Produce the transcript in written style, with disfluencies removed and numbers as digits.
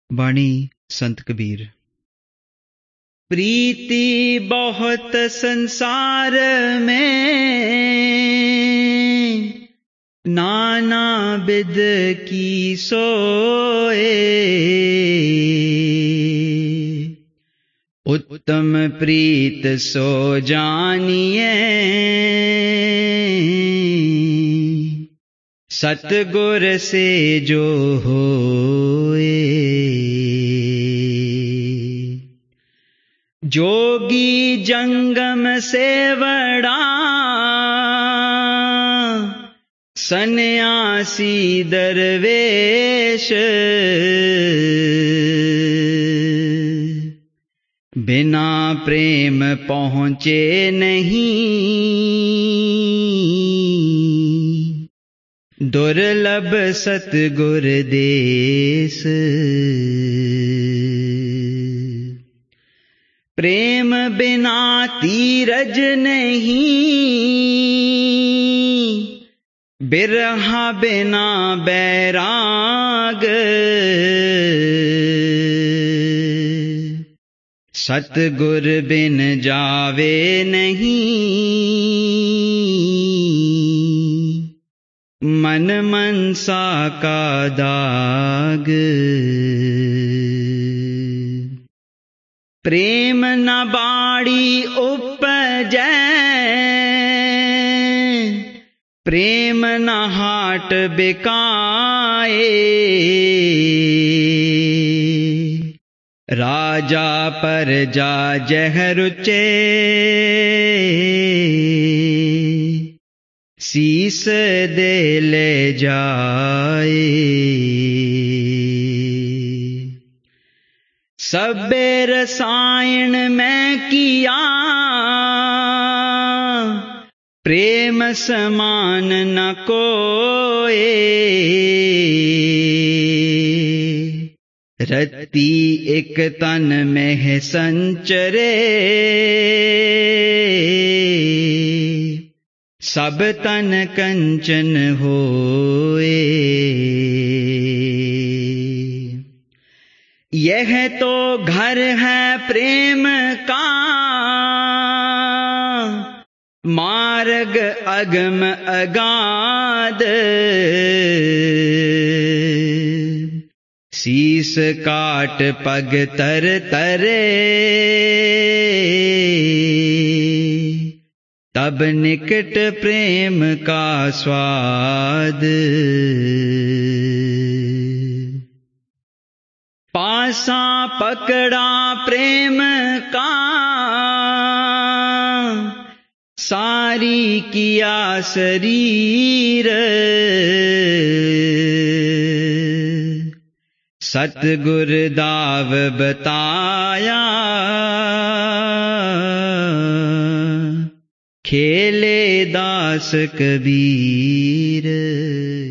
बाणी संत कबीर। प्रीति बहुत संसार में, नाना बिध की सोए। उत्तम प्रीत सो जानिए, सतगुर से जो होए। जोगी जंगम सेवड़ा, सन्यासी दरवेश। बिना प्रेम पहुँचे नहीं, दुर्लभ सतगुर देस। प्रेम बिना तीरज नहीं, बिरहा बिना बैराग। सतगुर बिन जावे नहीं, मन मनसा का दाग। प्रेम न बाड़ी उपजै, प्रेम न हाट बिकाए। राजा परजा जह रुचे, शीस दे ले जाए। सबे रसायन में किया, प्रेम समान न कोए। रति एक तन में संचरे, सब तन कंचन होए। यह तो घर है प्रेम का, मार्ग अगम अगाध। शीस काट पग तर तरे, तब निकट प्रेम का स्वाद। पासा पकड़ा प्रेम का, सारी किया शरीर। सतगुर दाव बताया, खेले दास कबीर।